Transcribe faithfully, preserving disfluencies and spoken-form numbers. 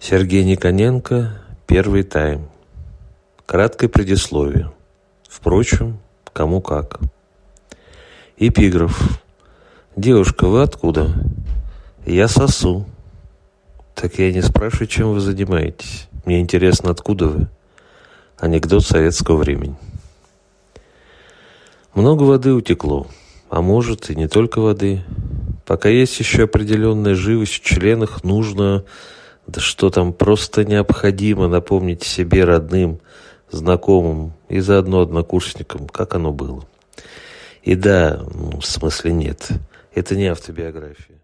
Сергей Никоненко, первый тайм. Краткое предисловие. Впрочем, кому как. Эпиграф. Девушка, вы откуда? Я сосу. Так я не спрашиваю, чем вы занимаетесь. Мне интересно, откуда вы. Анекдот советского времени. Много воды утекло, а может и не только воды. Пока есть еще определенная живость в членах, нужно, да что там, просто необходимо напомнить себе, родным, знакомым и заодно однокурсникам, как оно было. И да, ну, в смысле нет, это не автобиография.